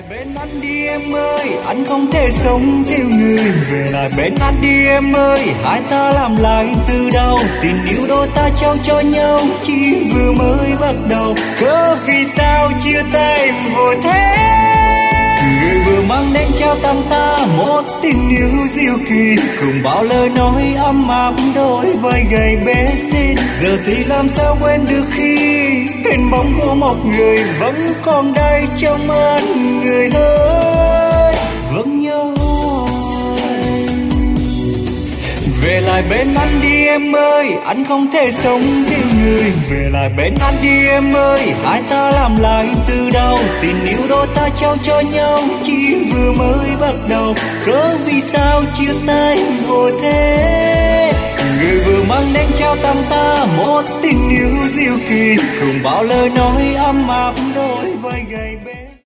lại bên anh đi em ơi, anh không thể sống thiếu người. Về lại bên anh đi em ơi, hai ta làm lại từ đầu. Tình yêu đôi ta trao cho nhau chỉ vừa mới bắt đầu. Cớ vì sao chia tay vội thế? Người vừa mang đến trao tặng ta một tình yêu diệu kỳ, cùng bao lời nói ấm áp đôi vai gầy bé xinh. Giờ thì làm sao quên được khi hình bóng của một người vẫn còn đây trong anh. Người ơi vẫn nhớ anh. Về lại bên anh đi em ơi, anh không thể sống thiếu người. Về lại bên anh đi em ơi, hai ta làm lại từ đầu. Tình yêu đôi ta trao cho nhau chỉ vừa mới bắt đầu. Cớ vì sao chia tay vội thế? Người vừa mang đến trao tặng ta một tình yêu diệu kỳ, cùng bao lời nói ấm áp đôi vai gầy bé.